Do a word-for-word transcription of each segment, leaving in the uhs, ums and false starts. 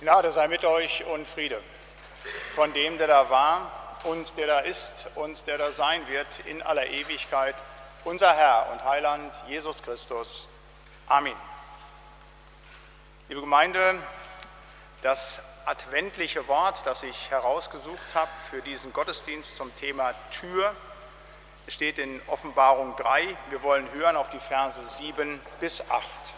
Gnade sei mit euch und Friede von dem, der da war und der da ist und der da sein wird in aller Ewigkeit, unser Herr und Heiland Jesus Christus. Amen. Liebe Gemeinde, das adventliche Wort, das ich herausgesucht habe für diesen Gottesdienst zum Thema Tür, steht in Offenbarung drei. Wir wollen hören auf die Verse sieben bis acht.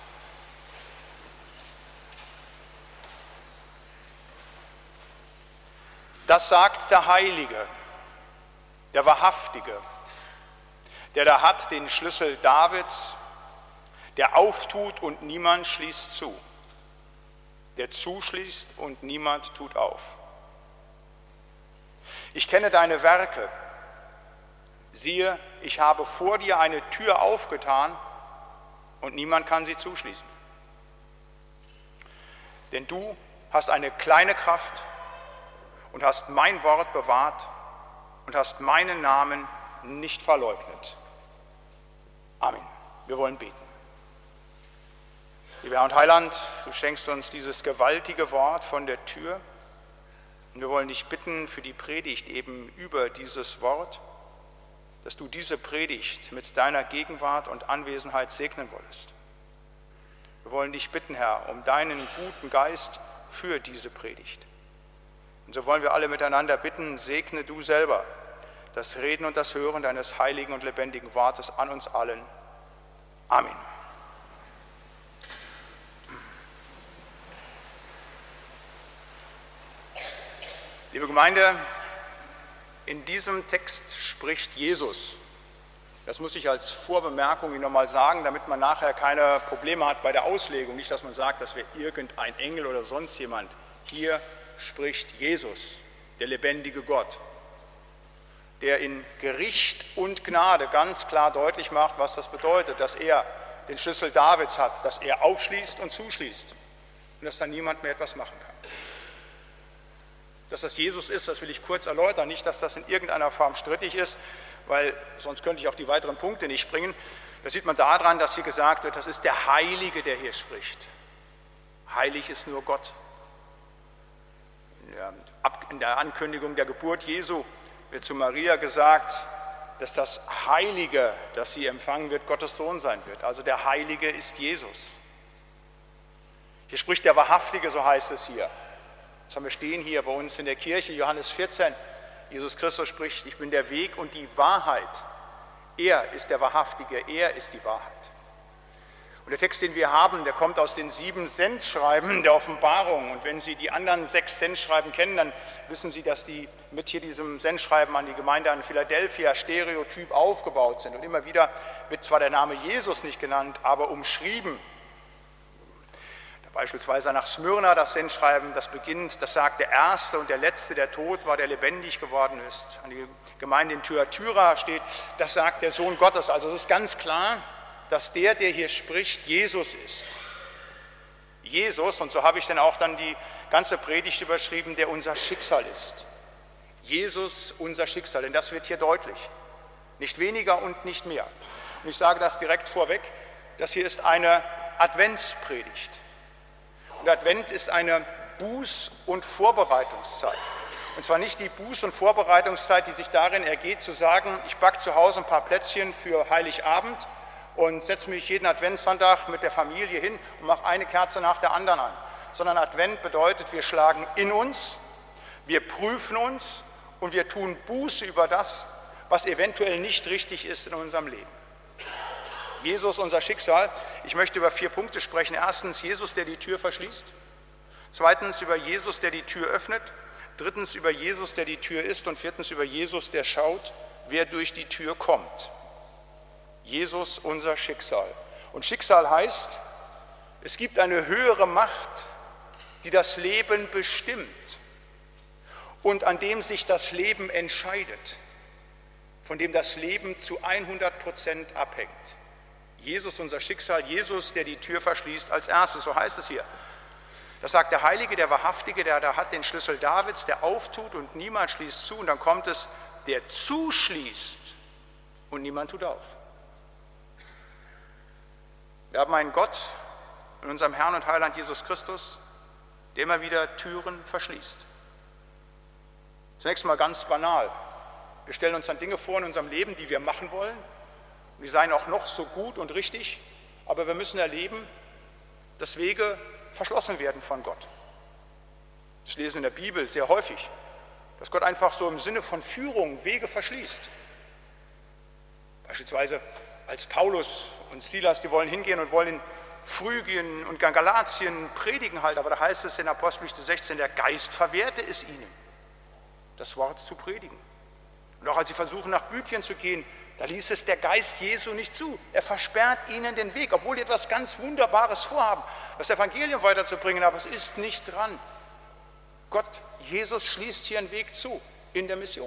Das sagt der Heilige, der Wahrhaftige, der da hat den Schlüssel Davids, der auftut und niemand schließt zu, der zuschließt und niemand tut auf. Ich kenne deine Werke. Siehe, ich habe vor dir eine Tür aufgetan und niemand kann sie zuschließen. Denn du hast eine kleine Kraft und hast mein Wort bewahrt und hast meinen Namen nicht verleugnet. Amen. Wir wollen beten. Lieber Herr und Heiland, du schenkst uns dieses gewaltige Wort von der Tür und wir wollen dich bitten für die Predigt eben über dieses Wort, dass du diese Predigt mit deiner Gegenwart und Anwesenheit segnen wolltest. Wir wollen dich bitten, Herr, um deinen guten Geist für diese Predigt. Und so wollen wir alle miteinander bitten, segne du selber das Reden und das Hören deines heiligen und lebendigen Wortes an uns allen. Amen. Liebe Gemeinde, in diesem Text spricht Jesus. Das muss ich als Vorbemerkung Ihnen nochmal sagen, damit man nachher keine Probleme hat bei der Auslegung. Nicht, dass man sagt, das wäre irgendein Engel oder sonst jemand. Hier spricht Jesus, der lebendige Gott, der in Gericht und Gnade ganz klar deutlich macht, was das bedeutet, dass er den Schlüssel Davids hat, dass er aufschließt und zuschließt und dass dann niemand mehr etwas machen kann. Dass das Jesus ist, das will ich kurz erläutern, nicht, dass das in irgendeiner Form strittig ist, weil sonst könnte ich auch die weiteren Punkte nicht bringen. Das sieht man daran, dass hier gesagt wird, das ist der Heilige, der hier spricht. Heilig ist nur Gott. In der Ankündigung der Geburt Jesu wird zu Maria gesagt, dass das Heilige, das sie empfangen wird, Gottes Sohn sein wird. Also der Heilige ist Jesus. Hier spricht der Wahrhaftige, so heißt es hier. Das haben wir stehen hier bei uns in der Kirche, Johannes vierzehn. Jesus Christus spricht, ich bin der Weg und die Wahrheit. Er ist der Wahrhaftige, er ist die Wahrheit. Und der Text, den wir haben, der kommt aus den sieben Sendschreiben der Offenbarung. Und wenn Sie die anderen sechs Sendschreiben kennen, dann wissen Sie, dass die mit hier diesem Sendschreiben an die Gemeinde an Philadelphia stereotyp aufgebaut sind. Und immer wieder wird zwar der Name Jesus nicht genannt, aber umschrieben. Beispielsweise nach Smyrna, das Sendschreiben, das beginnt, das sagt, der Erste und der Letzte, der tot war, der lebendig geworden ist. An die Gemeinde in Thyatira steht, das sagt der Sohn Gottes. Also es ist ganz klar, dass der, der hier spricht, Jesus ist. Jesus, und so habe ich dann auch dann die ganze Predigt überschrieben, der unser Schicksal ist. Jesus, unser Schicksal, denn das wird hier deutlich. Nicht weniger und nicht mehr. Und ich sage das direkt vorweg, das hier ist eine Adventspredigt. Und Advent ist eine Buß- und Vorbereitungszeit. Und zwar nicht die Buß- und Vorbereitungszeit, die sich darin ergeht, zu sagen, ich backe zu Hause ein paar Plätzchen für Heiligabend und setze mich jeden Adventssonntag mit der Familie hin und mache eine Kerze nach der anderen an. Sondern Advent bedeutet, wir schlagen in uns, wir prüfen uns und wir tun Buße über das, was eventuell nicht richtig ist in unserem Leben. Jesus, unser Schicksal. Ich möchte über vier Punkte sprechen. Erstens, Jesus, der die Tür verschließt. Zweitens, über Jesus, der die Tür öffnet. Drittens, über Jesus, der die Tür ist. Und viertens, über Jesus, der schaut, wer durch die Tür kommt. Jesus, unser Schicksal. Und Schicksal heißt, es gibt eine höhere Macht, die das Leben bestimmt und an dem sich das Leben entscheidet, von dem das Leben zu hundert Prozent abhängt. Jesus, unser Schicksal, Jesus, der die Tür verschließt als erstes, so heißt es hier. Das sagt der Heilige, der Wahrhaftige, der da hat den Schlüssel Davids, der auftut und niemand schließt zu. Und dann kommt es, der zuschließt und niemand tut auf. Wir haben einen Gott in unserem Herrn und Heiland Jesus Christus, der immer wieder Türen verschließt. Zunächst mal ganz banal. Wir stellen uns dann Dinge vor in unserem Leben, die wir machen wollen. Die seien auch noch so gut und richtig, aber wir müssen erleben, dass Wege verschlossen werden von Gott. Das lesen wir in der Bibel sehr häufig, dass Gott einfach so im Sinne von Führung Wege verschließt. Beispielsweise als Paulus und Silas, die wollen hingehen und wollen in Phrygien und Galatien predigen halt, aber da heißt es in Apostelgeschichte sechzehn, der Geist verwehrte es ihnen, das Wort zu predigen. Und auch als sie versuchen, nach Bübchen zu gehen, da ließ es der Geist Jesu nicht zu. Er versperrt ihnen den Weg, obwohl die etwas ganz Wunderbares vorhaben, das Evangelium weiterzubringen, aber es ist nicht dran. Gott, Jesus schließt hier einen Weg zu in der Mission.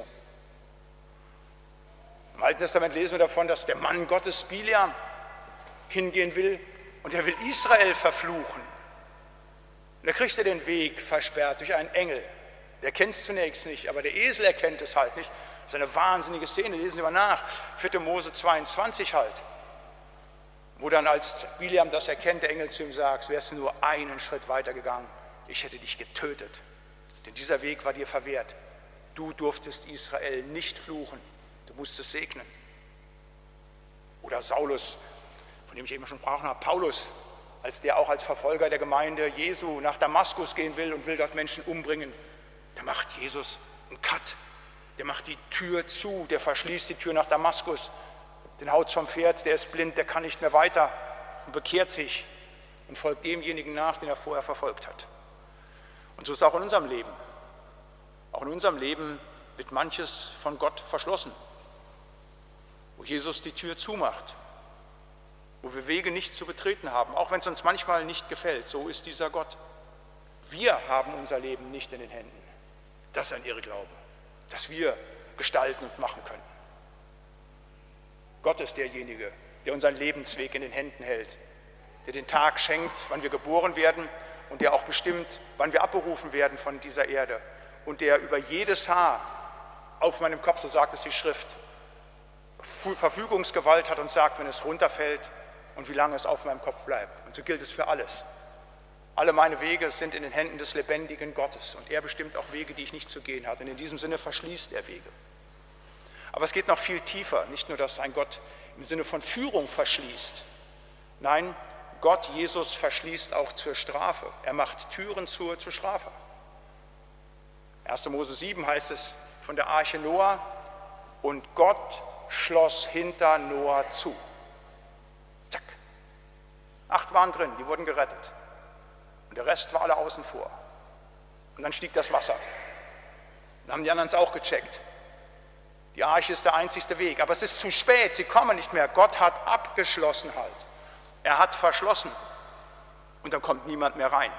Im Alten Testament lesen wir davon, dass der Mann Gottes Bileam hingehen will und er will Israel verfluchen. Und da kriegt er den Weg versperrt durch einen Engel. Der kennt es zunächst nicht, aber der Esel erkennt es halt nicht. Das ist eine wahnsinnige Szene, lesen Sie mal nach, vierte Mose zweiundzwanzig halt, wo dann als Bileam das erkennt, der Engel zu ihm sagt, wärst du nur einen Schritt weiter gegangen, ich hätte dich getötet, denn dieser Weg war dir verwehrt. Du durftest Israel nicht fluchen, du musstest segnen. Oder Saulus, von dem ich eben schon gesprochen habe, Paulus, als der auch als Verfolger der Gemeinde Jesu nach Damaskus gehen will und will dort Menschen umbringen, da macht Jesus einen Cut. Der macht die Tür zu, der verschließt die Tür nach Damaskus, den haut vom Pferd, der ist blind, der kann nicht mehr weiter und bekehrt sich und folgt demjenigen nach, den er vorher verfolgt hat. Und so ist es auch in unserem Leben. Auch in unserem Leben wird manches von Gott verschlossen, wo Jesus die Tür zumacht, wo wir Wege nicht zu betreten haben, auch wenn es uns manchmal nicht gefällt. So ist dieser Gott. Wir haben unser Leben nicht in den Händen. Das ist ein Irrglaube, dass wir gestalten und machen können. Gott ist derjenige, der unseren Lebensweg in den Händen hält, der den Tag schenkt, wann wir geboren werden und der auch bestimmt, wann wir abberufen werden von dieser Erde und der über jedes Haar auf meinem Kopf, so sagt es die Schrift, Verfügungsgewalt hat und sagt, wenn es runterfällt und wie lange es auf meinem Kopf bleibt. Und so gilt es für alles. Alle meine Wege sind in den Händen des lebendigen Gottes und er bestimmt auch Wege, die ich nicht zu gehen habe. Und in diesem Sinne verschließt er Wege. Aber es geht noch viel tiefer, nicht nur, dass ein Gott im Sinne von Führung verschließt. Nein, Gott, Jesus, verschließt auch zur Strafe. Er macht Türen zur, zur Strafe. erster Mose sieben heißt es von der Arche Noah, und Gott schloss hinter Noah zu. Zack. Acht waren drin, die wurden gerettet. Und der Rest war alle außen vor. Und dann stieg das Wasser. Dann haben die anderen es auch gecheckt. Die Arche ist der einzigste Weg, aber es ist zu spät, sie kommen nicht mehr. Gott hat abgeschlossen halt. Er hat verschlossen und dann kommt niemand mehr rein.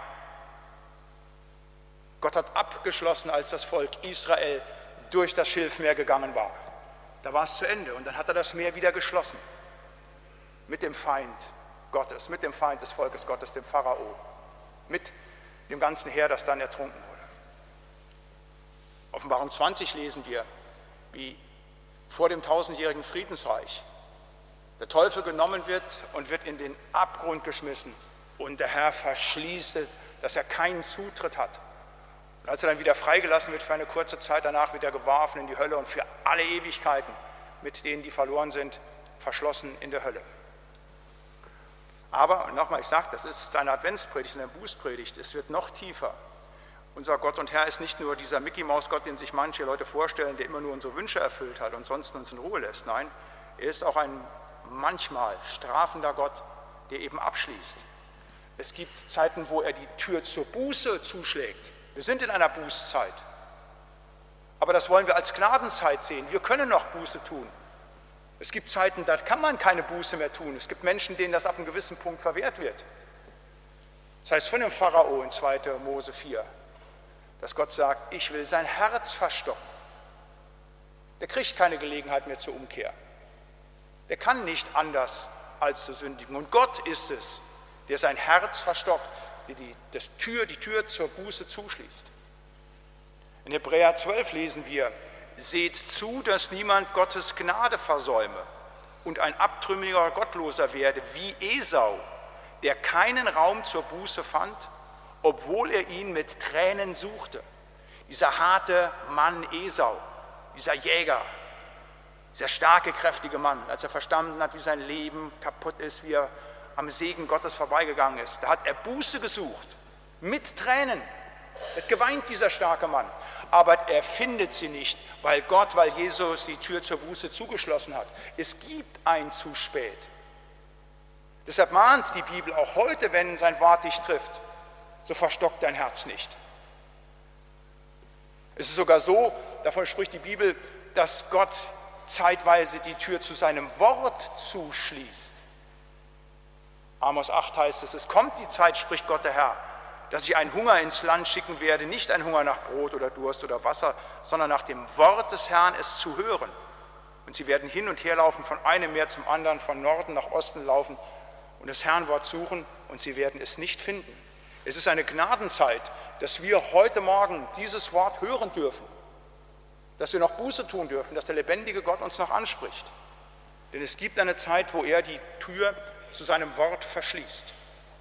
Gott hat abgeschlossen, als das Volk Israel durch das Schilfmeer gegangen war. Da war es zu Ende und dann hat er das Meer wieder geschlossen. Mit dem Feind Gottes, mit dem Feind des Volkes Gottes, dem Pharao. Mit dem ganzen Heer, das dann ertrunken wurde. Offenbarung zwanzig lesen wir, wie vor dem tausendjährigen Friedensreich der Teufel genommen wird und wird in den Abgrund geschmissen und der Herr verschließt es, dass er keinen Zutritt hat. Und als er dann wieder freigelassen wird, für eine kurze Zeit danach wird er geworfen in die Hölle und für alle Ewigkeiten mit denen, die verloren sind, verschlossen in der Hölle. Aber, und nochmal, ich sage, das ist seine Adventspredigt, seine Bußpredigt, es wird noch tiefer. Unser Gott und Herr ist nicht nur dieser Mickey-Maus-Gott, den sich manche Leute vorstellen, der immer nur unsere Wünsche erfüllt hat und sonst uns in Ruhe lässt. Nein, er ist auch ein manchmal strafender Gott, der eben abschließt. Es gibt Zeiten, wo er die Tür zur Buße zuschlägt. Wir sind in einer Bußzeit. Aber das wollen wir als Gnadenzeit sehen. Wir können noch Buße tun. Es gibt Zeiten, da kann man keine Buße mehr tun. Es gibt Menschen, denen das ab einem gewissen Punkt verwehrt wird. Das heißt von dem Pharao in zweiter Mose vier, dass Gott sagt, ich will sein Herz verstocken. Der kriegt keine Gelegenheit mehr zur Umkehr. Der kann nicht anders als zu sündigen. Und Gott ist es, der sein Herz verstockt, der die, das Tür, die Tür zur Buße zuschließt. In Hebräer zwölf lesen wir, seht zu, dass niemand Gottes Gnade versäume und ein abtrünniger Gottloser werde wie Esau, der keinen Raum zur Buße fand obwohl er ihn mit Tränen suchte. Dieser harte Mann Esau, dieser Jäger, dieser starke, kräftige Mann, als er verstanden hat, wie sein Leben kaputt ist, wie er am Segen Gottes vorbeigegangen ist, da hat er Buße gesucht, mit Tränen. Er hat geweint, dieser starke Mann. Aber er findet sie nicht, weil Gott, weil Jesus die Tür zur Buße zugeschlossen hat. Es gibt ein zu spät. Deshalb mahnt die Bibel auch heute, wenn sein Wort dich trifft, so verstockt dein Herz nicht. Es ist sogar so, davon spricht die Bibel, dass Gott zeitweise die Tür zu seinem Wort zuschließt. Amos acht heißt es, es kommt die Zeit, spricht Gott der Herr, dass ich einen Hunger ins Land schicken werde, nicht ein Hunger nach Brot oder Durst oder Wasser, sondern nach dem Wort des Herrn, es zu hören. Und sie werden hin und her laufen, von einem Meer zum anderen, von Norden nach Osten laufen und das Herrnwort suchen und sie werden es nicht finden. Es ist eine Gnadenzeit, dass wir heute Morgen dieses Wort hören dürfen, dass wir noch Buße tun dürfen, dass der lebendige Gott uns noch anspricht. Denn es gibt eine Zeit, wo er die Tür zu seinem Wort verschließt.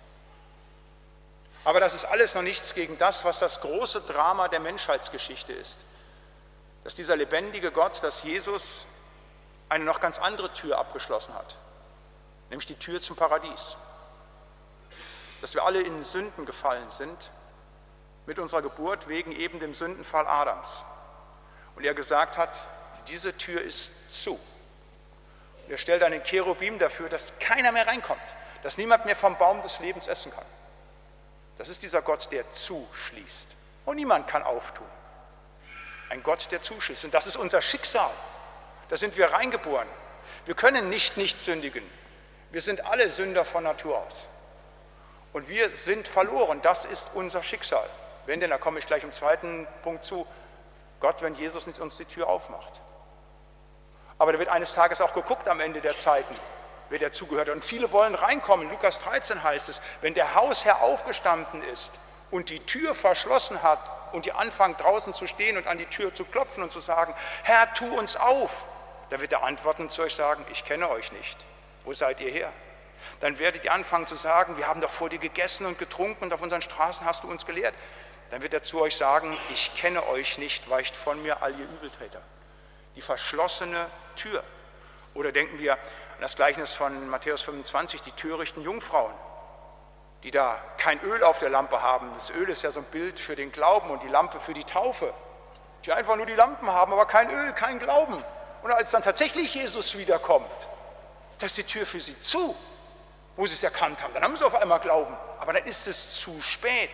Aber das ist alles noch nichts gegen das, was das große Drama der Menschheitsgeschichte ist. Dass dieser lebendige Gott, dass Jesus eine noch ganz andere Tür abgeschlossen hat, nämlich die Tür zum Paradies. Dass wir alle in Sünden gefallen sind, mit unserer Geburt wegen eben dem Sündenfall Adams. Und er gesagt hat, diese Tür ist zu. Und er stellt einen Cherubim dafür, dass keiner mehr reinkommt, dass niemand mehr vom Baum des Lebens essen kann. Das ist dieser Gott, der zuschließt. Und niemand kann auftun. Ein Gott, der zuschließt. Und das ist unser Schicksal. Da sind wir reingeboren. Wir können nicht nicht sündigen. Wir sind alle Sünder von Natur aus. Und wir sind verloren. Das ist unser Schicksal. Wenn denn, da komme ich gleich im zweiten Punkt zu, Gott, wenn Jesus nicht uns die Tür aufmacht. Aber da wird eines Tages auch geguckt am Ende der Zeiten, wer dazugehört. Und viele wollen reinkommen. Lukas dreizehn heißt es, wenn der Hausherr aufgestanden ist und die Tür verschlossen hat und die anfangen draußen zu stehen und an die Tür zu klopfen und zu sagen, Herr, tu uns auf, dann wird er antworten und zu euch sagen, ich kenne euch nicht. Wo seid ihr her? Dann werdet ihr anfangen zu sagen, wir haben doch vor dir gegessen und getrunken und auf unseren Straßen hast du uns gelehrt. Dann wird er zu euch sagen, ich kenne euch nicht, weicht von mir all ihr Übeltäter. Die verschlossene Tür. Oder denken wir an das Gleichnis von Matthäus fünfundzwanzig, die törichten Jungfrauen, die da kein Öl auf der Lampe haben. Das Öl ist ja so ein Bild für den Glauben und die Lampe für die Taufe. Die einfach nur die Lampen haben, aber kein Öl, kein Glauben. Und als dann tatsächlich Jesus wiederkommt, da ist die Tür für sie zu, wo sie es erkannt haben. Dann haben sie auf einmal Glauben, aber dann ist es zu spät.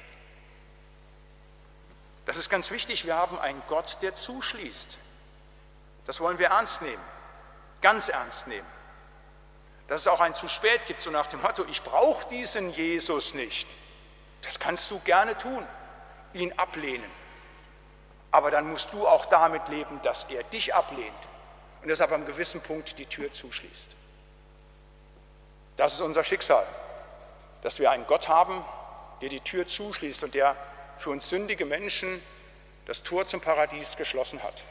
Das ist ganz wichtig, wir haben einen Gott, der zuschließt. Das wollen wir ernst nehmen, ganz ernst nehmen. Dass es auch ein zu spät gibt, so nach dem Motto, ich brauche diesen Jesus nicht. Das kannst du gerne tun, ihn ablehnen. Aber dann musst du auch damit leben, dass er dich ablehnt und deshalb am gewissen Punkt die Tür zuschließt. Das ist unser Schicksal, dass wir einen Gott haben, der die Tür zuschließt und der für uns sündige Menschen das Tor zum Paradies geschlossen hat.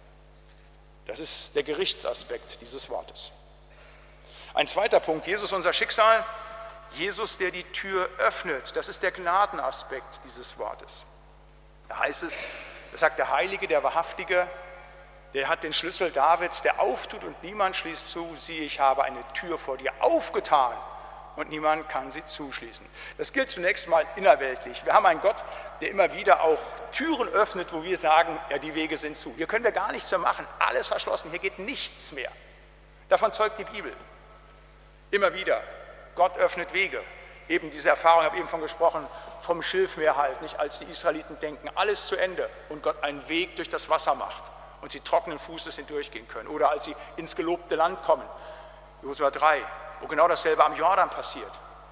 Das ist der Gerichtsaspekt dieses Wortes. Ein zweiter Punkt, Jesus unser Schicksal, Jesus, der die Tür öffnet, das ist der Gnadenaspekt dieses Wortes. Da heißt es, das sagt der Heilige, der Wahrhaftige, der hat den Schlüssel Davids, der auftut und niemand schließt zu, siehe, ich habe eine Tür vor dir aufgetan und niemand kann sie zuschließen. Das gilt zunächst mal innerweltlich. Wir haben einen Gott, der immer wieder auch Türen öffnet, wo wir sagen, ja, die Wege sind zu. Hier können wir gar nichts mehr machen, alles verschlossen, hier geht nichts mehr. Davon zeugt die Bibel. Immer wieder, Gott öffnet Wege. Eben diese Erfahrung, ich habe eben von gesprochen, vom Schilfmeer halt, nicht als die Israeliten denken, alles zu Ende und Gott einen Weg durch das Wasser macht und sie trockenen Fußes hindurchgehen können. Oder als sie ins gelobte Land kommen, Josua drei, wo genau dasselbe am Jordan passiert.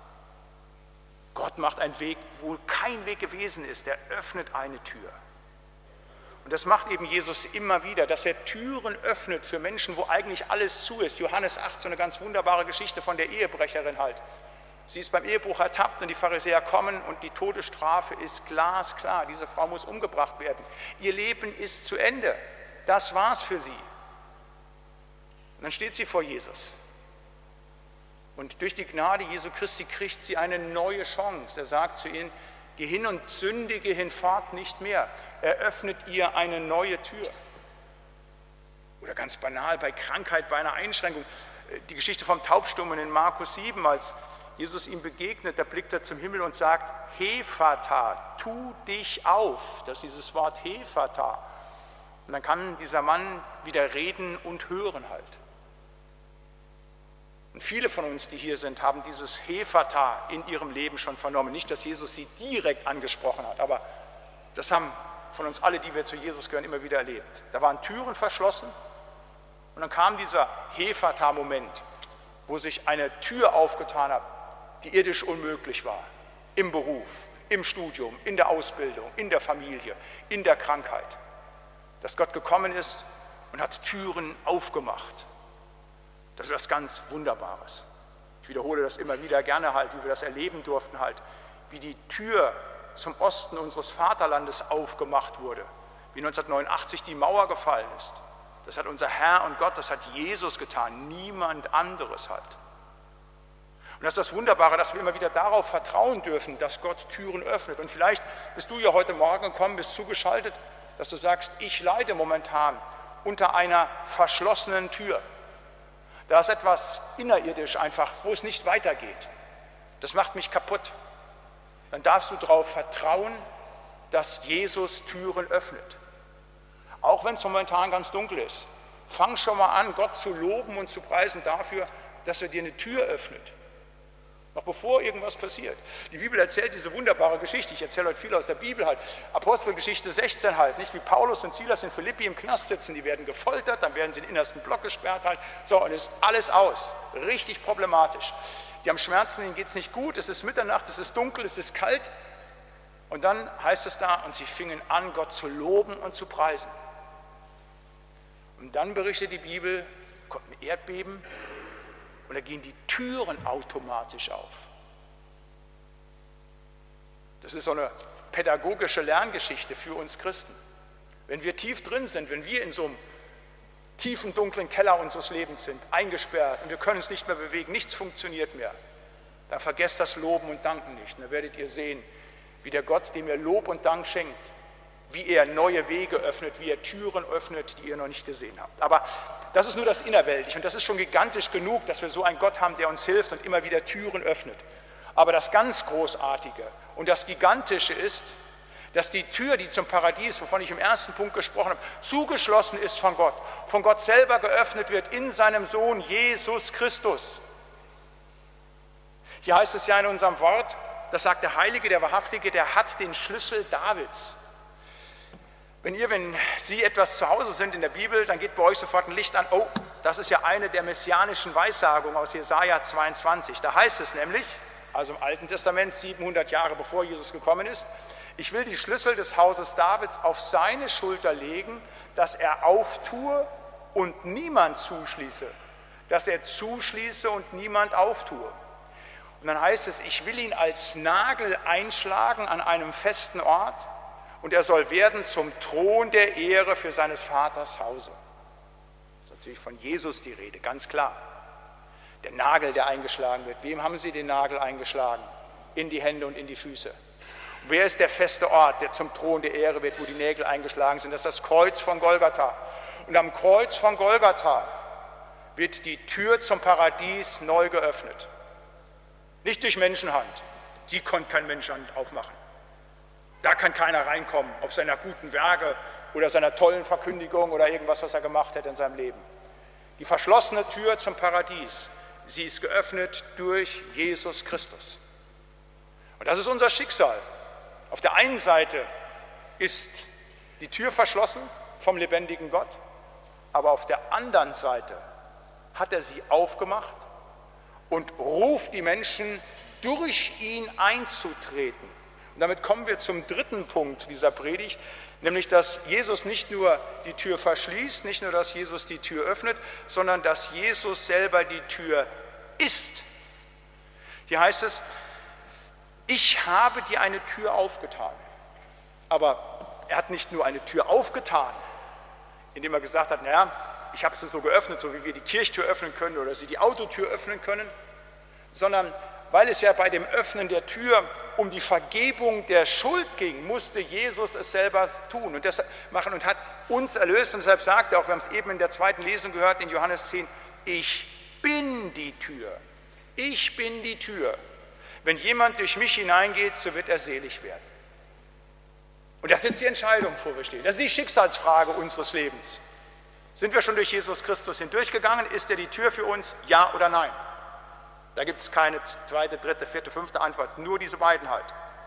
Gott macht einen Weg, wo kein Weg gewesen ist, er öffnet eine Tür. Und das macht eben Jesus immer wieder, dass er Türen öffnet für Menschen, wo eigentlich alles zu ist. Johannes acht, so eine ganz wunderbare Geschichte von der Ehebrecherin halt. Sie ist beim Ehebruch ertappt und die Pharisäer kommen und die Todesstrafe ist glasklar. Diese Frau muss umgebracht werden. Ihr Leben ist zu Ende. Das war's für sie. Und dann steht sie vor Jesus. Und durch die Gnade Jesu Christi kriegt sie eine neue Chance. Er sagt zu ihnen, Geh hin und sündige hinfort nicht mehr. Er öffnet ihr eine neue Tür. Oder ganz banal, bei Krankheit, bei einer Einschränkung. Die Geschichte vom Taubstummen in Markus sieben, als Jesus ihm begegnet, da blickt er zum Himmel und sagt, Hephata, tu dich auf. Das ist dieses Wort Hephata. Und dann kann dieser Mann wieder reden und hören halt. Und viele von uns, die hier sind, haben dieses Hephata in ihrem Leben schon vernommen. Nicht, dass Jesus sie direkt angesprochen hat, aber das haben von uns alle, die wir zu Jesus gehören, immer wieder erlebt. Da waren Türen verschlossen und dann kam dieser Hephata-Moment, wo sich eine Tür aufgetan hat, die irdisch unmöglich war. Im Beruf, im Studium, in der Ausbildung, in der Familie, in der Krankheit. Dass Gott gekommen ist und hat Türen aufgemacht. Das ist was ganz Wunderbares. Ich wiederhole das immer wieder gerne halt, wie wir das erleben durften halt, wie die Tür zum Osten unseres Vaterlandes aufgemacht wurde, wie neunzehnhundertneunundachtzig die Mauer gefallen ist. Das hat unser Herr und Gott, das hat Jesus getan, niemand anderes halt. Und das ist das Wunderbare, dass wir immer wieder darauf vertrauen dürfen, dass Gott Türen öffnet. Und vielleicht bist du ja heute Morgen gekommen, bist zugeschaltet, dass du sagst, ich leide momentan unter einer verschlossenen Tür. Da ist etwas innerirdisch einfach, wo es nicht weitergeht. Das macht mich kaputt. Dann darfst du darauf vertrauen, dass Jesus Türen öffnet. Auch wenn es momentan ganz dunkel ist. Fang schon mal an, Gott zu loben und zu preisen dafür, dass er dir eine Tür öffnet. Noch bevor irgendwas passiert. Die Bibel erzählt diese wunderbare Geschichte. Ich erzähle heute viel aus der Bibel halt. Apostelgeschichte sechzehn halt, nicht? Wie Paulus und Silas in Philippi im Knast sitzen. Die werden gefoltert, dann werden sie in den innersten Block gesperrt halt. So, und es ist alles aus. Richtig problematisch. Die haben Schmerzen, ihnen geht es nicht gut. Es ist Mitternacht, es ist dunkel, es ist kalt. Und dann heißt es da, und sie fingen an, Gott zu loben und zu preisen. Und dann berichtet die Bibel, kommt ein Erdbeben. Und da gehen die Türen automatisch auf. Das ist so eine pädagogische Lerngeschichte für uns Christen. Wenn wir tief drin sind, wenn wir in so einem tiefen, dunklen Keller unseres Lebens sind, eingesperrt und wir können uns nicht mehr bewegen, nichts funktioniert mehr, dann vergesst das Loben und Danken nicht. Und dann werdet ihr sehen, wie der Gott, dem ihr Lob und Dank schenkt, wie er neue Wege öffnet, wie er Türen öffnet, die ihr noch nicht gesehen habt. Aber das ist nur das Innerweltliche und das ist schon gigantisch genug, dass wir so einen Gott haben, der uns hilft und immer wieder Türen öffnet. Aber das ganz Großartige und das Gigantische ist, dass die Tür, die zum Paradies, wovon ich im ersten Punkt gesprochen habe, zugeschlossen ist von Gott, von Gott selber geöffnet wird in seinem Sohn Jesus Christus. Hier heißt es ja in unserem Wort, das sagt der Heilige, der Wahrhaftige, der hat den Schlüssel Davids. Wenn ihr, wenn Sie etwas zu Hause sind in der Bibel, dann geht bei euch sofort ein Licht an, oh, das ist ja eine der messianischen Weissagungen aus Jesaja zweiundzwanzig. Da heißt es nämlich, also im Alten Testament, siebenhundert Jahre bevor Jesus gekommen ist, ich will die Schlüssel des Hauses Davids auf seine Schulter legen, dass er auftue und niemand zuschließe, dass er zuschließe und niemand auftue. Und dann heißt es, ich will ihn als Nagel einschlagen an einem festen Ort, und er soll werden zum Thron der Ehre für seines Vaters Hause. Das ist natürlich von Jesus die Rede, ganz klar. Der Nagel, der eingeschlagen wird. Wem haben sie den Nagel eingeschlagen? In die Hände und in die Füße. Und wer ist der feste Ort, der zum Thron der Ehre wird, wo die Nägel eingeschlagen sind? Das ist das Kreuz von Golgatha. Und am Kreuz von Golgatha wird die Tür zum Paradies neu geöffnet. Nicht durch Menschenhand. Die konnte kein Menschenhand aufmachen. Da kann keiner reinkommen, ob seiner guten Werke oder seiner tollen Verkündigung oder irgendwas, was er gemacht hat in seinem Leben. Die verschlossene Tür zum Paradies, sie ist geöffnet durch Jesus Christus. Und das ist unser Schicksal. Auf der einen Seite ist die Tür verschlossen vom lebendigen Gott, aber auf der anderen Seite hat er sie aufgemacht und ruft die Menschen, durch ihn einzutreten. Und damit kommen wir zum dritten Punkt dieser Predigt, nämlich dass Jesus nicht nur die Tür verschließt, nicht nur, dass Jesus die Tür öffnet, sondern dass Jesus selber die Tür ist. Hier heißt es, ich habe dir eine Tür aufgetan. Aber er hat nicht nur eine Tür aufgetan, indem er gesagt hat, naja, ich habe sie so geöffnet, so wie wir die Kirchtür öffnen können oder sie die Autotür öffnen können, sondern weil es ja bei dem Öffnen der Tür um die Vergebung der Schuld ging, musste Jesus es selber tun und das machen und hat uns erlöst. Und deshalb sagt er auch, wir haben es eben in der zweiten Lesung gehört, in Johannes zehn, ich bin die Tür. Ich bin die Tür. Wenn jemand durch mich hineingeht, so wird er selig werden. Und das ist jetzt die Entscheidung, vor wir stehen. Das ist die Schicksalsfrage unseres Lebens. Sind wir schon durch Jesus Christus hindurchgegangen? Ist er die Tür für uns? Ja oder nein? Da gibt es keine zweite, dritte, vierte, fünfte Antwort, nur diese beiden halt.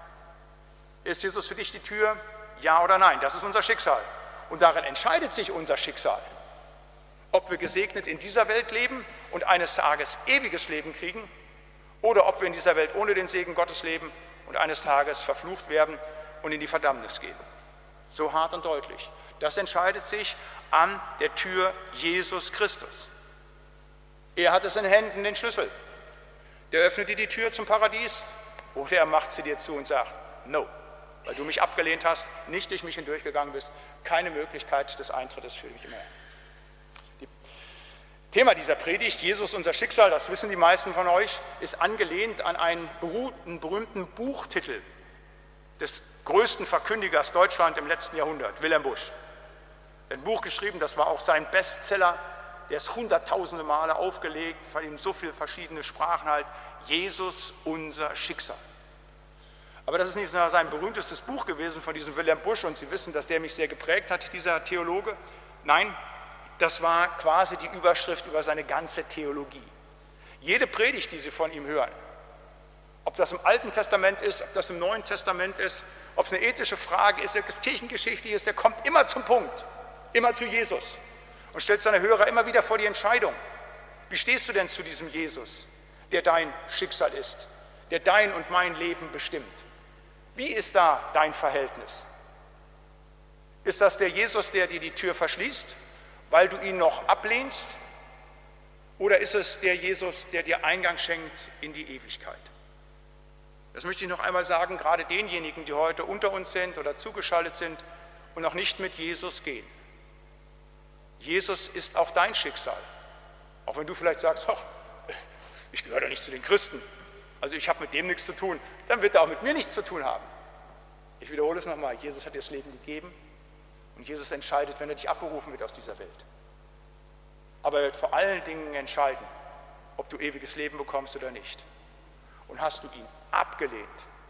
Ist Jesus für dich die Tür? Ja oder nein? Das ist unser Schicksal. Und darin entscheidet sich unser Schicksal. Ob wir gesegnet in dieser Welt leben und eines Tages ewiges Leben kriegen oder ob wir in dieser Welt ohne den Segen Gottes leben und eines Tages verflucht werden und in die Verdammnis gehen. So hart und deutlich. Das entscheidet sich an der Tür Jesus Christus. Er hat es in Händen, den Schlüssel. Der öffnet dir die Tür zum Paradies oder er macht sie dir zu und sagt, no, weil du mich abgelehnt hast, nicht durch mich hindurchgegangen bist, keine Möglichkeit des Eintrittes für mich mehr. Das Thema dieser Predigt, Jesus unser Schicksal, das wissen die meisten von euch, ist angelehnt an einen berühmten Buchtitel des größten Verkündigers Deutschland im letzten Jahrhundert, Wilhelm Busch. Ein Buch geschrieben, das war auch sein Bestseller, der ist hunderttausende Male aufgelegt, von ihm so viele verschiedene Sprachen halt, Jesus unser Schicksal. Aber das ist nicht nur sein berühmtestes Buch gewesen von diesem Wilhelm Busch und Sie wissen, dass der mich sehr geprägt hat, dieser Theologe. Nein, das war quasi die Überschrift über seine ganze Theologie. Jede Predigt, die Sie von ihm hören, ob das im Alten Testament ist, ob das im Neuen Testament ist, ob es eine ethische Frage ist, ob es kirchengeschichtlich ist, der kommt immer zum Punkt, immer zu Jesus und stellt seine Hörer immer wieder vor die Entscheidung. Wie stehst du denn zu diesem Jesus, der dein Schicksal ist, der dein und mein Leben bestimmt? Wie ist da dein Verhältnis? Ist das der Jesus, der dir die Tür verschließt, weil du ihn noch ablehnst? Oder ist es der Jesus, der dir Eingang schenkt in die Ewigkeit? Das möchte ich noch einmal sagen, gerade denjenigen, die heute unter uns sind oder zugeschaltet sind und noch nicht mit Jesus gehen. Jesus ist auch dein Schicksal. Auch wenn du vielleicht sagst, ach, ich gehöre doch nicht zu den Christen, also ich habe mit dem nichts zu tun, dann wird er auch mit mir nichts zu tun haben. Ich wiederhole es nochmal, Jesus hat dir das Leben gegeben und Jesus entscheidet, wenn er dich abberufen wird aus dieser Welt. Aber er wird vor allen Dingen entscheiden, ob du ewiges Leben bekommst oder nicht. Und hast du ihn abgelehnt,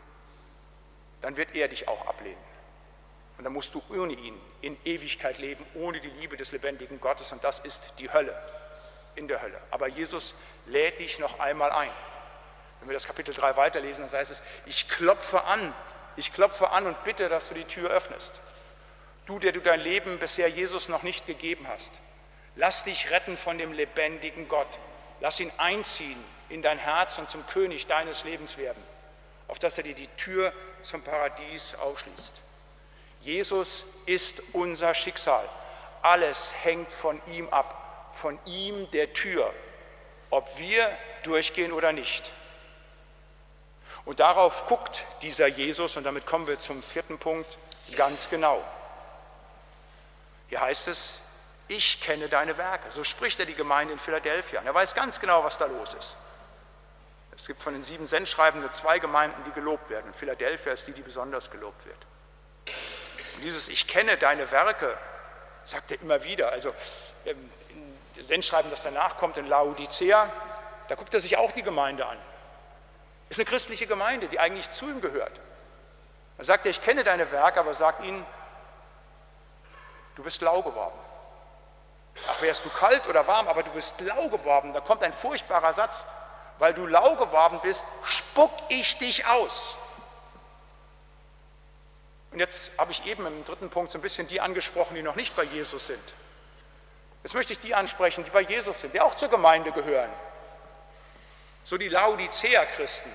dann wird er dich auch ablehnen. Und dann musst du ohne ihn in Ewigkeit leben, ohne die Liebe des lebendigen Gottes. Und das ist die Hölle, in der Hölle. Aber Jesus lädt dich noch einmal ein. Wenn wir das Kapitel drei weiterlesen, dann heißt es, ich klopfe an, ich klopfe an und bitte, dass du die Tür öffnest. Du, der du dein Leben bisher Jesus noch nicht gegeben hast, lass dich retten von dem lebendigen Gott. Lass ihn einziehen in dein Herz und zum König deines Lebens werden, auf dass er dir die Tür zum Paradies aufschließt. Jesus ist unser Schicksal. Alles hängt von ihm ab, von ihm der Tür, ob wir durchgehen oder nicht. Und darauf guckt dieser Jesus, und damit kommen wir zum vierten Punkt, ganz genau. Hier heißt es, ich kenne deine Werke. So spricht er die Gemeinde in Philadelphia. Und er weiß ganz genau, was da los ist. Es gibt von den sieben Sendschreiben nur zwei Gemeinden, die gelobt werden. Und Philadelphia ist die, die besonders gelobt wird. Und dieses Ich kenne deine Werke, sagt er immer wieder. Also im Sendschreiben, das danach kommt, in Laodicea, da guckt er sich auch die Gemeinde an. Ist eine christliche Gemeinde, die eigentlich zu ihm gehört. Da sagt er, ich kenne deine Werke, aber sagt ihnen, du bist lau geworden. Ach, wärst du kalt oder warm, aber du bist lau geworden. Da kommt ein furchtbarer Satz. Weil du lau geworden bist, spuck ich dich aus. Und jetzt habe ich eben im dritten Punkt so ein bisschen die angesprochen, die noch nicht bei Jesus sind. Jetzt möchte ich die ansprechen, die bei Jesus sind, die auch zur Gemeinde gehören. So die Laodicea-Christen.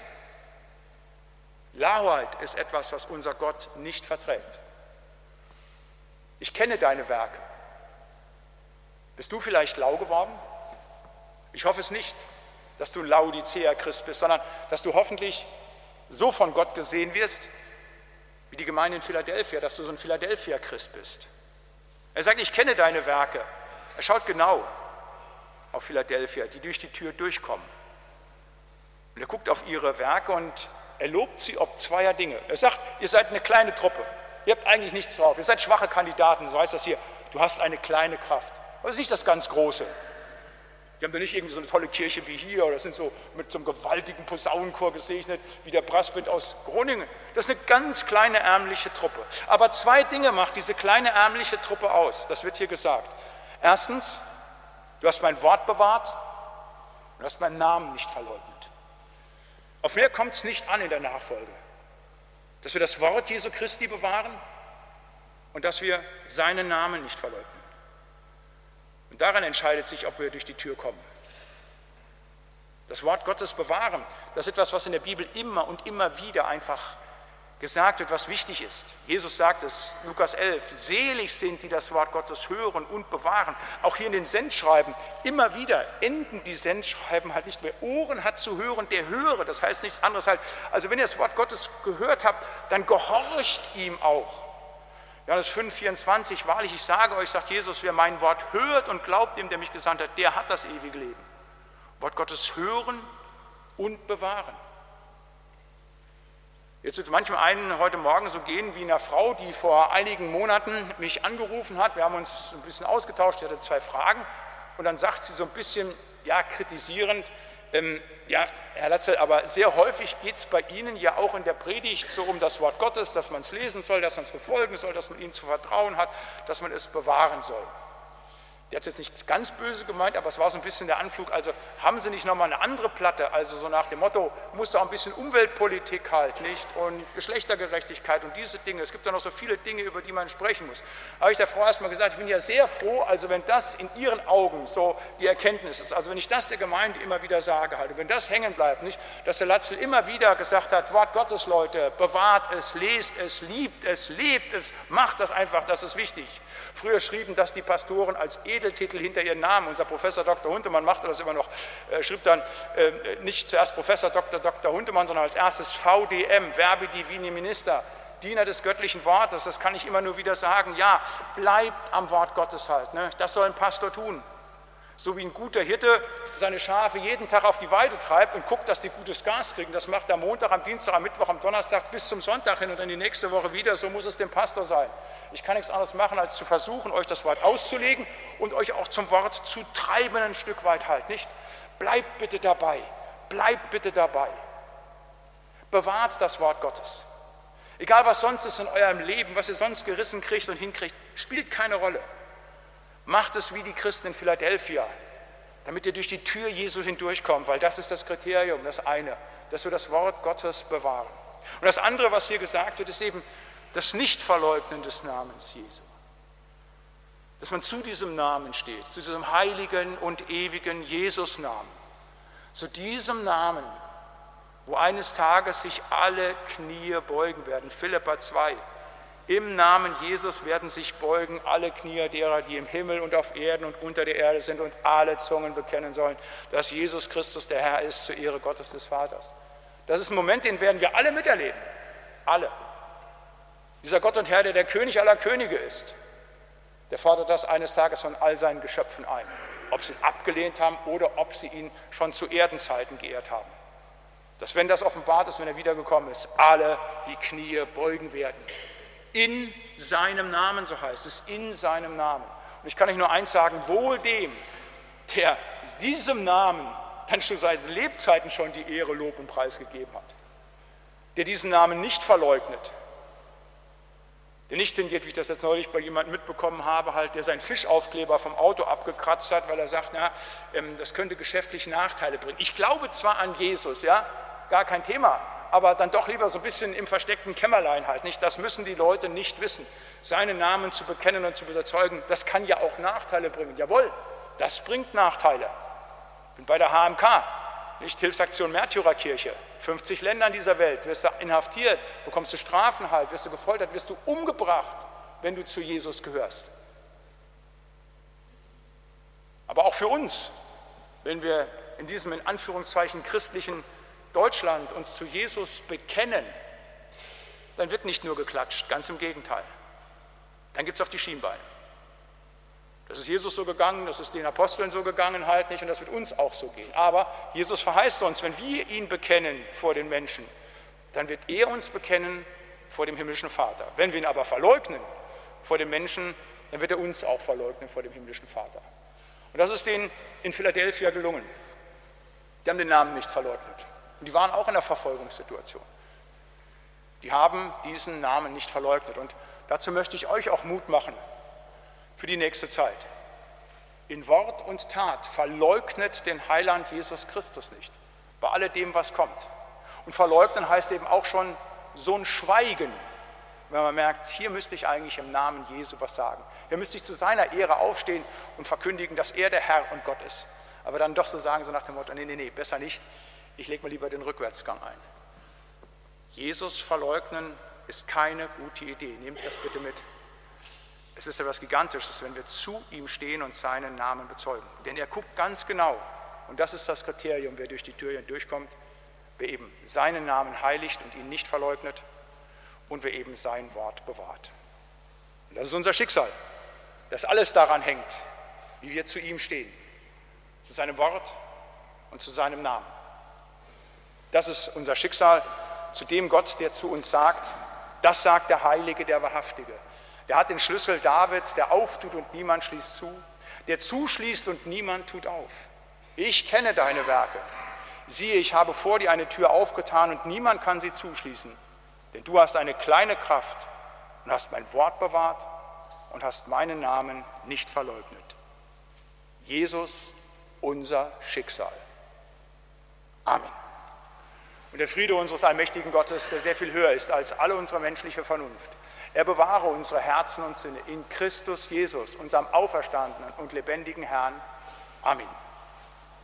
Lauheit ist etwas, was unser Gott nicht verträgt. Ich kenne deine Werke. Bist du vielleicht lau geworden? Ich hoffe es nicht, dass du ein Laodicea-Christ bist, sondern dass du hoffentlich so von Gott gesehen wirst, wie die Gemeinde in Philadelphia, dass du so ein Philadelphia-Christ bist. Er sagt, ich kenne deine Werke. Er schaut genau auf Philadelphia, die durch die Tür durchkommen. Und er guckt auf ihre Werke und Er lobt sie ob zweier Dinge. Er sagt, ihr seid eine kleine Truppe, ihr habt eigentlich nichts drauf, ihr seid schwache Kandidaten, so heißt das hier, du hast eine kleine Kraft. Das ist nicht das ganz Große. Die haben doch nicht irgendwie so eine tolle Kirche wie hier oder sind so mit so einem gewaltigen Posaunenchor gesegnet wie der Brassband aus Groningen. Das ist eine ganz kleine ärmliche Truppe. Aber zwei Dinge macht diese kleine ärmliche Truppe aus, das wird hier gesagt. Erstens, du hast mein Wort bewahrt und du hast meinen Namen nicht verleugnet. Auf mehr kommt es nicht an in der Nachfolge. Dass wir das Wort Jesu Christi bewahren und dass wir seinen Namen nicht verleugnen. Und daran entscheidet sich, ob wir durch die Tür kommen. Das Wort Gottes bewahren, das ist etwas, was in der Bibel immer und immer wieder einfach gesagt wird, was wichtig ist. Jesus sagt es, Lukas elf, selig sind, die das Wort Gottes hören und bewahren. Auch hier in den Sendschreiben, immer wieder enden die Sendschreiben halt nicht mehr. Ohren hat zu hören, der höre, das heißt nichts anderes halt. Also wenn ihr das Wort Gottes gehört habt, dann gehorcht ihm auch. Johannes fünf, vierundzwanzig, wahrlich, ich sage euch, sagt Jesus, wer mein Wort hört und glaubt dem, der mich gesandt hat, der hat das ewige Leben. Wort Gottes hören und bewahren. Jetzt wird es manchmal einen heute Morgen so gehen wie einer Frau, die vor einigen Monaten mich angerufen hat. Wir haben uns ein bisschen ausgetauscht, sie hatte zwei Fragen und dann sagt sie so ein bisschen, ja, kritisierend, ähm, ja, Herr Latzel, aber sehr häufig geht es bei Ihnen ja auch in der Predigt so um das Wort Gottes, dass man es lesen soll, dass man es befolgen soll, dass man ihm zu vertrauen hat, dass man es bewahren soll. Der hat es jetzt nicht ganz böse gemeint, aber es war so ein bisschen der Anflug, also haben Sie nicht nochmal eine andere Platte, also so nach dem Motto, muss da auch ein bisschen Umweltpolitik halt, nicht? Und Geschlechtergerechtigkeit und diese Dinge, es gibt da noch so viele Dinge, über die man sprechen muss. Habe ich der Frau erstmal gesagt, ich bin ja sehr froh, also wenn das in Ihren Augen so die Erkenntnis ist, also wenn ich das der Gemeinde immer wieder sage, halt, wenn das hängen bleibt, nicht? Dass der Latzel immer wieder gesagt hat, Wort Gottes, Leute, bewahrt es, lest es, liebt es, lebt es, macht das einfach, das ist wichtig. Früher schrieben das die Pastoren als Edeltitel hinter ihren Namen. Unser Professor Doktor Huntemann machte das immer noch, äh, schrieb dann äh, nicht zuerst Professor Doktor Doktor Huntemann, sondern als erstes V D M, Verbi Divini Minister, Diener des göttlichen Wortes. Das kann ich immer nur wieder sagen. Ja, bleibt am Wort Gottes halt. Ne? Das soll ein Pastor tun. So wie ein guter Hirte seine Schafe jeden Tag auf die Weide treibt und guckt, dass die gutes Gas kriegen. Das macht er am Montag, am Dienstag, am Mittwoch, am Donnerstag bis zum Sonntag hin und dann die nächste Woche wieder. So muss es dem Pastor sein. Ich kann nichts anderes machen, als zu versuchen, euch das Wort auszulegen und euch auch zum Wort zu treiben, ein Stück weit halt, nicht? Bleibt bitte dabei. Bleibt bitte dabei. Bewahrt das Wort Gottes. Egal, was sonst ist in eurem Leben, was ihr sonst gerissen kriegt und hinkriegt, spielt keine Rolle. Macht es wie die Christen in Philadelphia, damit ihr durch die Tür Jesu hindurchkommt, weil das ist das Kriterium, das eine, dass wir das Wort Gottes bewahren. Und das andere, was hier gesagt wird, ist eben das Nichtverleugnen des Namens Jesu. Dass man zu diesem Namen steht, zu diesem heiligen und ewigen Jesus-Namen, zu diesem Namen, wo eines Tages sich alle Knie beugen werden. Philipper zwei. Im Namen Jesus werden sich beugen alle Knie derer, die im Himmel und auf Erden und unter der Erde sind und alle Zungen bekennen sollen, dass Jesus Christus der Herr ist, zur Ehre Gottes des Vaters. Das ist ein Moment, den werden wir alle miterleben. Alle. Dieser Gott und Herr, der der König aller Könige ist, der fordert das eines Tages von all seinen Geschöpfen ein. Ob sie ihn abgelehnt haben oder ob sie ihn schon zu Erdenzeiten geehrt haben. Dass, wenn das offenbart ist, wenn er wiedergekommen ist, alle die Knie beugen werden. In seinem Namen, so heißt es, in seinem Namen. Und ich kann euch nur eins sagen, wohl dem, der diesem Namen dann schon seit Lebzeiten schon die Ehre, Lob und Preis gegeben hat. Der diesen Namen nicht verleugnet. Der nicht hingeht, wie ich das jetzt neulich bei jemandem mitbekommen habe, halt, der seinen Fischaufkleber vom Auto abgekratzt hat, weil er sagt, na, das könnte geschäftliche Nachteile bringen. Ich glaube zwar an Jesus, ja, gar kein Thema, aber dann doch lieber so ein bisschen im versteckten Kämmerlein halt, nicht? Das müssen die Leute nicht wissen. Seinen Namen zu bekennen und zu überzeugen, das kann ja auch Nachteile bringen. Jawohl, das bringt Nachteile. Ich bin bei der H M K, nicht? Hilfsaktion Märtyrerkirche. fünfzig Länder in dieser Welt, wirst du inhaftiert, bekommst du Strafen halt, wirst du gefoltert, wirst du umgebracht, wenn du zu Jesus gehörst. Aber auch für uns, wenn wir in diesem in Anführungszeichen christlichen Deutschland uns zu Jesus bekennen, dann wird nicht nur geklatscht, ganz im Gegenteil. Dann gibt es auf die Schienbeine. Das ist Jesus so gegangen, das ist den Aposteln so gegangen halt nicht und das wird uns auch so gehen. Aber Jesus verheißt uns, wenn wir ihn bekennen vor den Menschen, dann wird er uns bekennen vor dem himmlischen Vater. Wenn wir ihn aber verleugnen vor den Menschen, dann wird er uns auch verleugnen vor dem himmlischen Vater. Und das ist denen in Philadelphia gelungen. Die haben den Namen nicht verleugnet. Und die waren auch in einer Verfolgungssituation. Die haben diesen Namen nicht verleugnet. Und dazu möchte ich euch auch Mut machen für die nächste Zeit. In Wort und Tat verleugnet den Heiland Jesus Christus nicht, bei alledem, was kommt. Und verleugnen heißt eben auch schon so ein Schweigen, wenn man merkt, hier müsste ich eigentlich im Namen Jesu was sagen. Hier müsste ich zu seiner Ehre aufstehen und verkündigen, dass er der Herr und Gott ist. Aber dann doch so sagen, so nach dem Motto, nee, nee, nee, besser nicht, ich lege mal lieber den Rückwärtsgang ein. Jesus verleugnen ist keine gute Idee, nehmt das bitte mit. Es ist etwas Gigantisches, wenn wir zu ihm stehen und seinen Namen bezeugen. Denn er guckt ganz genau, und das ist das Kriterium, wer durch die Tür hindurchkommt, wer eben seinen Namen heiligt und ihn nicht verleugnet und wer eben sein Wort bewahrt. Und das ist unser Schicksal, dass alles daran hängt, wie wir zu ihm stehen, zu seinem Wort und zu seinem Namen. Das ist unser Schicksal, zu dem Gott, der zu uns sagt, das sagt der Heilige, der Wahrhaftige. Der hat den Schlüssel Davids, der auftut und niemand schließt zu, der zuschließt und niemand tut auf. Ich kenne deine Werke. Siehe, ich habe vor dir eine Tür aufgetan und niemand kann sie zuschließen. Denn du hast eine kleine Kraft und hast mein Wort bewahrt und hast meinen Namen nicht verleugnet. Jesus, unser Schicksal. Amen. Und der Friede unseres allmächtigen Gottes, der sehr viel höher ist als alle unsere menschliche Vernunft, er bewahre unsere Herzen und Sinne in Christus Jesus, unserem auferstandenen und lebendigen Herrn. Amen.